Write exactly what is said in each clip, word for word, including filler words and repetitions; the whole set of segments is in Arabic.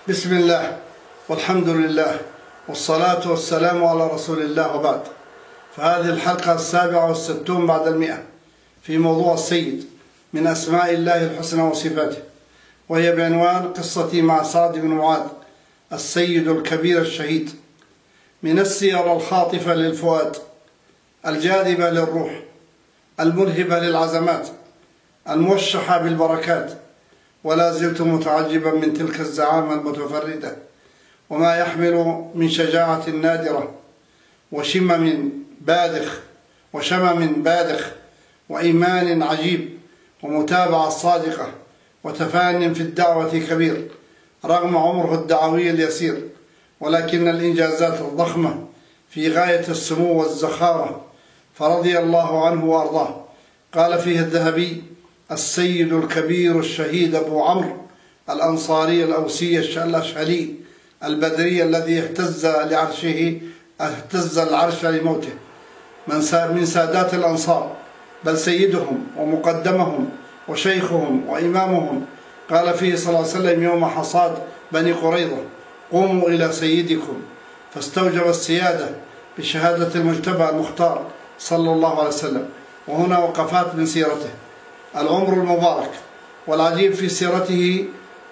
بسم الله والحمد لله والصلاة والسلام على رسول الله، وبعد. فهذه الحلقة السابعة والستون بعد المئة في موضوع السيد من أسماء الله الحسنى وصفاته، وهي بعنوان قصتي مع سعد بن معاذ السيد الكبير الشهيد، من السير الخاطفة للفؤاد، الجاذبة للروح، الملهبة للعزمات، الموشحة بالبركات. ولا زلت متعجبا من تلك الزعامة المتفردة، وما يحمل من شجاعة نادرة وشمم باذخ وشمم باذخ وإيمان عجيب ومتابعة صادقة وتفان في الدعوة كبير، رغم عمره الدعوي اليسير، ولكن الإنجازات الضخمة في غاية السمو والزخارة، فرضي الله عنه وأرضاه. قال فيه الذهبي: السيد الكبير الشهيد أبو عمرو الأنصاري الأوسي الأشهلي البدري، الذي اهتز لعرشه اهتز العرش لموته، من سادات الأنصار، بل سيدهم ومقدمهم وشيخهم وإمامهم. قال فيه صلى الله عليه وسلم يوم حصاد بني قريظة: قوموا إلى سيدكم، فاستوجب السيادة بشهادة المجتبى المختار صلى الله عليه وسلم. وهنا وقفات من سيرته: العمر المبارك، والعجيب في سيرته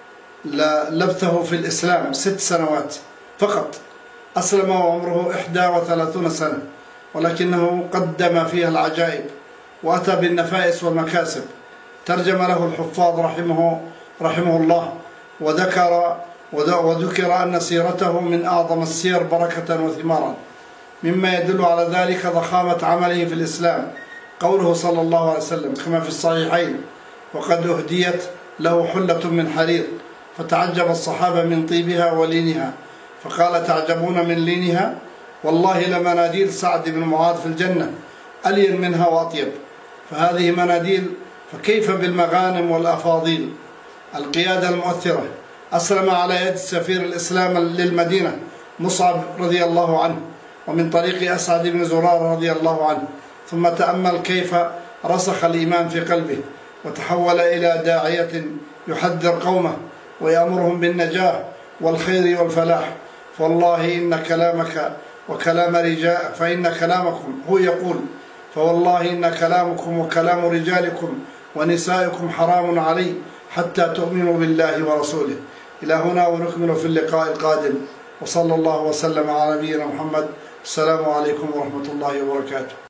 لبثه في الإسلام ست سنوات فقط، أسلم وعمره إحدى وثلاثون سنة، ولكنه قدم فيها العجائب وأتى بالنفائس والمكاسب. ترجم له الحفاظ رحمه رحمه الله، وذكر وذكر أن سيرته من أعظم السير بركة وثمارا، مما يدل على ذلك ضخامة عمله في الإسلام قوله صلى الله عليه وسلم كما في الصحيحين: وقد أهديت له حلة من حرير، فتعجب الصحابة من طيبها ولينها، فقال: تعجبون من لينها؟ والله لمناديل سعد بن معاذ في الجنة ألين منها وأطيب. فهذه مناديل، فكيف بالمغانم والأفاضيل؟ القيادة المؤثرة، أسلم على يد سفير الإسلام للمدينة مصعب رضي الله عنه، ومن طريق أسعد بن زرار رضي الله عنه. ثم تأمل كيف رسخ الإيمان في قلبه، وتحول إلى داعية يحذر قومه ويأمرهم بالنجاة والخير والفلاح. فوالله إن كلامك وكلام رجال فإن كلامكم هو يقول فوالله إن كلامكم وكلام رجالكم ونسائكم حرام علي حتى تؤمنوا بالله ورسوله. إلى هنا، ونكمل في اللقاء القادم، وصلى الله وسلم على نبينا محمد. السلام عليكم ورحمة الله وبركاته.